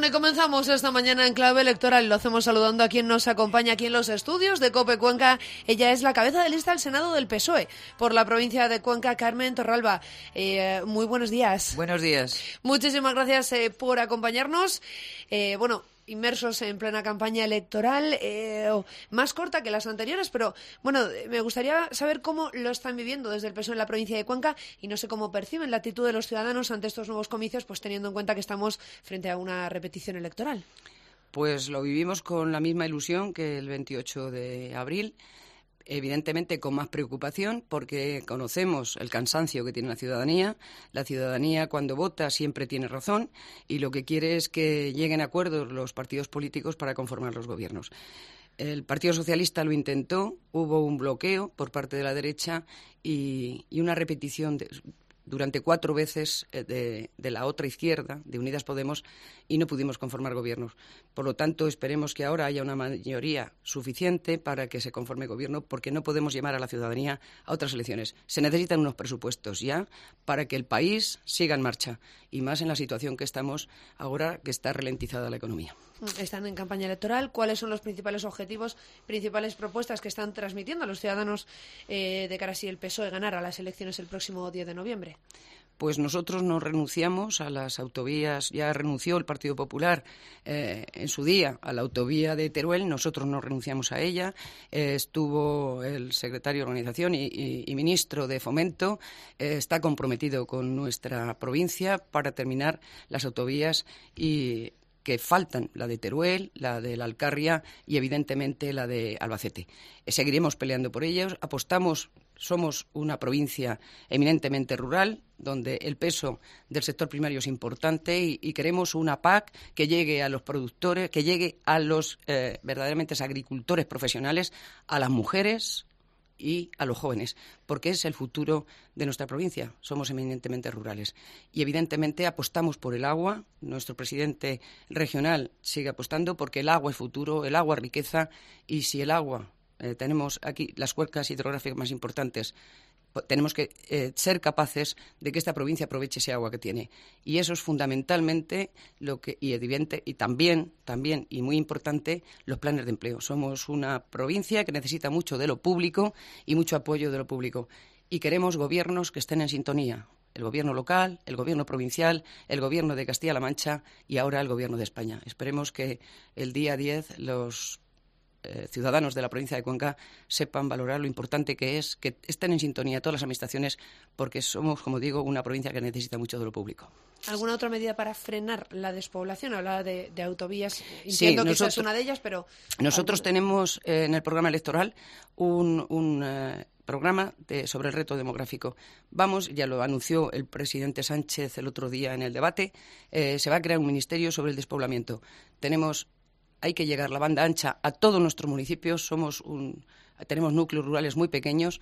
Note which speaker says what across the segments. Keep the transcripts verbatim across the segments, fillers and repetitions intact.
Speaker 1: Bueno, y comenzamos esta mañana en clave electoral. Lo hacemos saludando a quien nos acompaña aquí en los estudios de COPE Cuenca. Ella es la cabeza de lista del Senado del P S O E por la provincia de Cuenca, Carmen Torralba. Eh, muy buenos días.
Speaker 2: Buenos días.
Speaker 1: Muchísimas gracias eh, por acompañarnos. Eh, bueno... inmersos en plena campaña electoral, eh, más corta que las anteriores, pero bueno, me gustaría saber cómo lo están viviendo desde el P S O E en la provincia de Cuenca y no sé cómo perciben la actitud de los ciudadanos ante estos nuevos comicios, pues teniendo en cuenta que estamos frente a una repetición electoral.
Speaker 2: Pues lo vivimos con la misma ilusión que el veintiocho de abril, evidentemente con más preocupación porque conocemos el cansancio que tiene la ciudadanía. La ciudadanía cuando vota siempre tiene razón y lo que quiere es que lleguen a acuerdos los partidos políticos para conformar los gobiernos. El Partido Socialista lo intentó, hubo un bloqueo por parte de la derecha y, y una repetición de, durante cuatro veces de, de la otra izquierda, de Unidas Podemos, y no pudimos conformar gobiernos. Por lo tanto, esperemos que ahora haya una mayoría suficiente para que se conforme gobierno, porque no podemos llamar a la ciudadanía a otras elecciones. Se necesitan unos presupuestos ya para que el país siga en marcha, y más en la situación que estamos ahora, que está ralentizada la economía.
Speaker 1: Están en campaña electoral. ¿Cuáles son los principales objetivos, principales propuestas que están transmitiendo a los ciudadanos eh, de cara a si el P S O E ganara las elecciones el próximo diez de noviembre?
Speaker 2: Pues nosotros no renunciamos a las autovías. Ya renunció el Partido Popular eh, en su día a la autovía de Teruel. Nosotros no renunciamos a ella. Eh, estuvo el secretario de Organización y, y, y ministro de Fomento. Eh, está comprometido con nuestra provincia para terminar las autovías y que faltan, la de Teruel, la de la Alcarria y, evidentemente, la de Albacete. Eh, seguiremos peleando por ellos. Apostamos, somos una provincia eminentemente rural, donde el peso del sector primario es importante y, y queremos una P A C que llegue a los productores, que llegue a los eh, verdaderamente agricultores profesionales, a las mujeres y a los jóvenes, porque es el futuro de nuestra provincia. Somos eminentemente rurales. Y, evidentemente, apostamos por el agua. Nuestro presidente regional sigue apostando porque el agua es futuro, el agua es riqueza, y si el agua, eh, tenemos aquí las cuencas hidrográficas más importantes, tenemos que eh, ser capaces de que esta provincia aproveche ese agua que tiene. Y eso es fundamentalmente lo que, y evidente, y también, también, y muy importante, los planes de empleo. Somos una provincia que necesita mucho de lo público y mucho apoyo de lo público. Y queremos gobiernos que estén en sintonía. El gobierno local, el gobierno provincial, el gobierno de Castilla-La Mancha y ahora el gobierno de España. Esperemos que el día diez los Eh, ciudadanos de la provincia de Cuenca sepan valorar lo importante que es que estén en sintonía todas las administraciones, porque somos, como digo, una provincia que necesita mucho de lo público.
Speaker 1: ¿Alguna otra medida para frenar la despoblación? Hablaba de, de autovías, entiendo
Speaker 2: sí,
Speaker 1: que
Speaker 2: nosotros,
Speaker 1: esa es una de ellas, pero...
Speaker 2: Nosotros
Speaker 1: ¿alguna?
Speaker 2: tenemos eh, en el programa electoral un, un eh, programa de, sobre el reto demográfico. Vamos, ya lo anunció el presidente Sánchez el otro día en el debate, eh, se va a crear un ministerio sobre el despoblamiento. Tenemos... Hay que llegar la banda ancha a todos nuestros municipios. Somos un, tenemos núcleos rurales muy pequeños.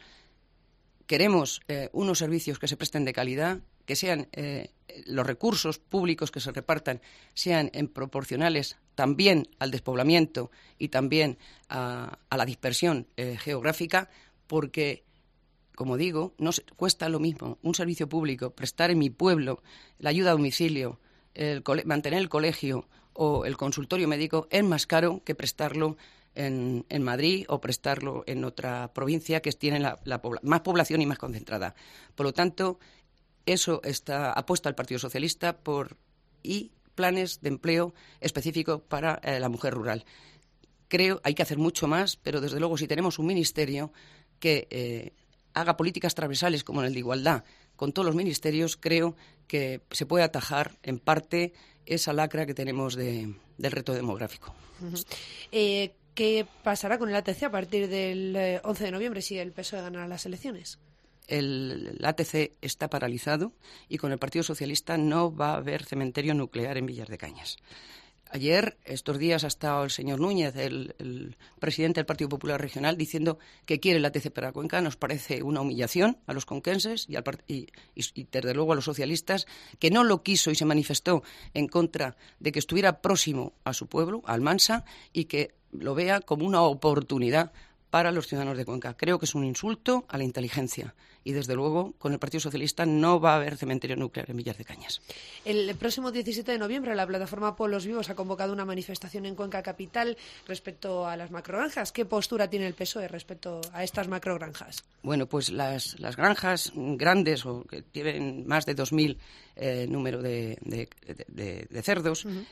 Speaker 2: Queremos eh, unos servicios que se presten de calidad, que sean eh, los recursos públicos que se repartan sean en proporcionales también al despoblamiento y también a, a la dispersión eh, geográfica, porque, como digo, no se, cuesta lo mismo un servicio público, prestar en mi pueblo la ayuda a domicilio, el cole, mantener el colegio o el consultorio médico es más caro que prestarlo en, en Madrid o prestarlo en otra provincia que tiene la, la pobla, más población y más concentrada. Por lo tanto, eso está apuesta al Partido Socialista por y planes de empleo específicos para eh, la mujer rural. Creo hay que hacer mucho más, pero desde luego si tenemos un ministerio que eh, haga políticas transversales como el de igualdad con todos los ministerios, creo que se puede atajar en parte esa lacra que tenemos de, del reto demográfico.
Speaker 1: Uh-huh. Eh, ¿Qué pasará con el A T C a partir del eh, once de noviembre si el P S O E ganará las elecciones?
Speaker 2: El, el A T C está paralizado y con el Partido Socialista no va a haber cementerio nuclear en Villar de Cañas. Ayer, estos días, ha estado el señor Núñez, el, el presidente del Partido Popular Regional, diciendo que quiere el A T C para Cuenca. Nos parece una humillación a los conquenses y, al, y, y, y, desde luego, a los socialistas, que no lo quiso y se manifestó en contra de que estuviera próximo a su pueblo, a Almansa, y que lo vea como una oportunidad para los ciudadanos de Cuenca. Creo que es un insulto a la inteligencia y, desde luego, con el Partido Socialista no va a haber cementerio nuclear en Villar de Cañas.
Speaker 1: El próximo diecisiete de noviembre la plataforma Pueblos Vivos ha convocado una manifestación en Cuenca capital respecto a las macrogranjas. ¿Qué postura tiene el P S O E respecto a estas macrogranjas?
Speaker 2: Bueno, pues las, las granjas grandes o que tienen más de dos mil eh, número de, de, de, de cerdos, uh-huh.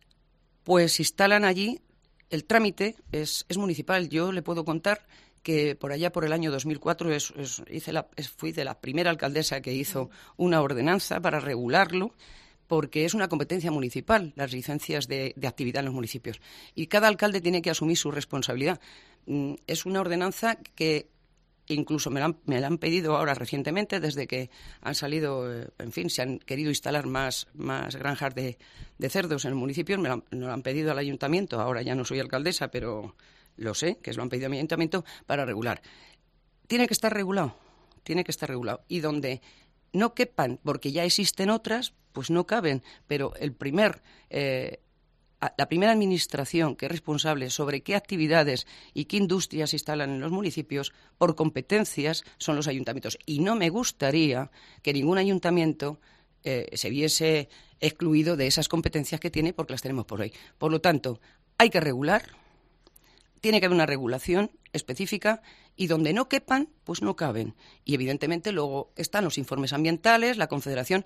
Speaker 2: pues instalan allí. El trámite es, es municipal. Yo le puedo contar que por allá por el año dos mil cuatro es, es, hice la, es, fui de la primera alcaldesa que hizo una ordenanza para regularlo, porque es una competencia municipal, las licencias de, de actividad en los municipios. Y cada alcalde tiene que asumir su responsabilidad. Es una ordenanza que incluso me la, han, me la han pedido ahora recientemente, desde que han salido, eh, en fin, se han querido instalar más, más granjas de, de cerdos en el municipio, me la, me lo han pedido al ayuntamiento, ahora ya no soy alcaldesa, pero lo sé, que se lo han pedido a mi ayuntamiento para regular. Tiene que estar regulado, tiene que estar regulado. Y donde no quepan, porque ya existen otras, pues no caben, pero el primer... Eh, la primera administración que es responsable sobre qué actividades y qué industrias se instalan en los municipios, por competencias, son los ayuntamientos. Y no me gustaría que ningún ayuntamiento eh, se viese excluido de esas competencias que tiene, porque las tenemos por hoy. Por lo tanto, hay que regular, tiene que haber una regulación específica, y donde no quepan, pues no caben. Y evidentemente luego están los informes ambientales, la Confederación...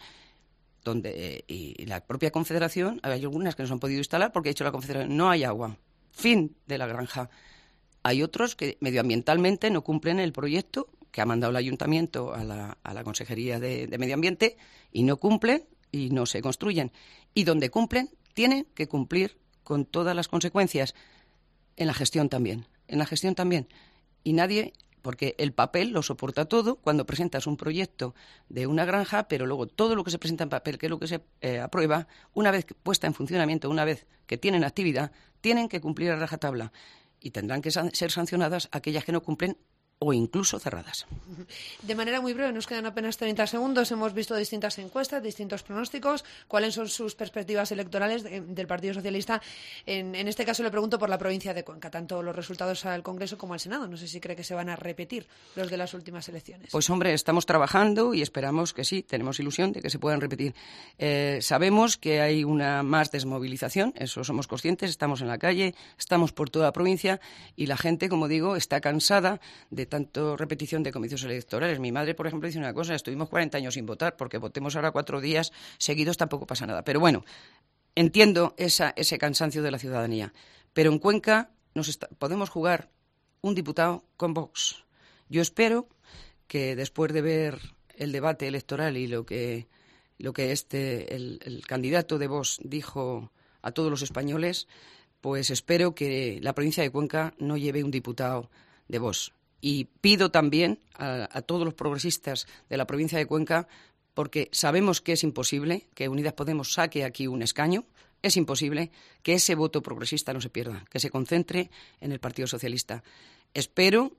Speaker 2: donde y la propia Confederación, hay algunas que no se han podido instalar porque ha dicho la Confederación, no hay agua, fin de la granja. Hay otros que medioambientalmente no cumplen el proyecto que ha mandado el Ayuntamiento a la, a la Consejería de, de Medio Ambiente, y no cumplen y no se construyen. Y donde cumplen, tienen que cumplir con todas las consecuencias, en la gestión también, en la gestión también. Y nadie... porque el papel lo soporta todo cuando presentas un proyecto de una granja, pero luego todo lo que se presenta en papel, que es lo que se eh, aprueba, una vez puesta en funcionamiento, una vez que tienen actividad, tienen que cumplir a rajatabla, y tendrán que san- ser sancionadas aquellas que no cumplen, o incluso cerradas.
Speaker 1: De manera muy breve, nos quedan apenas treinta segundos. Hemos visto distintas encuestas, distintos pronósticos. ¿Cuáles son sus perspectivas electorales de, del Partido Socialista? En, en este caso le pregunto por la provincia de Cuenca, tanto los resultados al Congreso como al Senado. No sé si cree que se van a repetir los de las últimas elecciones.
Speaker 2: Pues hombre, estamos trabajando y esperamos que sí, tenemos ilusión de que se puedan repetir. Eh, sabemos que hay una más desmovilización, eso somos conscientes, estamos en la calle, estamos por toda la provincia, y la gente, como digo, está cansada de tanto repetición de comicios electorales. Mi madre, por ejemplo, dice una cosa: estuvimos cuarenta años sin votar, porque votemos ahora cuatro días seguidos tampoco pasa nada. Pero bueno, entiendo esa, ese cansancio de la ciudadanía. Pero en Cuenca nos está, podemos jugar un diputado con Vox. Yo espero que después de ver el debate electoral y lo que, lo que este, el, el candidato de Vox dijo a todos los españoles, pues espero que la provincia de Cuenca no lleve un diputado de Vox. Y pido también a, a todos los progresistas de la provincia de Cuenca, porque sabemos que es imposible que Unidas Podemos saque aquí un escaño, es imposible que ese voto progresista no se pierda, que se concentre en el Partido Socialista. Espero,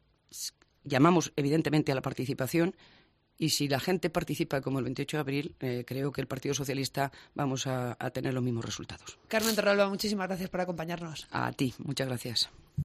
Speaker 2: llamamos evidentemente a la participación, y si la gente participa como el veintiocho de abril, eh, creo que el Partido Socialista vamos a, a tener los mismos resultados.
Speaker 1: Carmen Torralba, muchísimas gracias por acompañarnos.
Speaker 2: A ti, muchas gracias.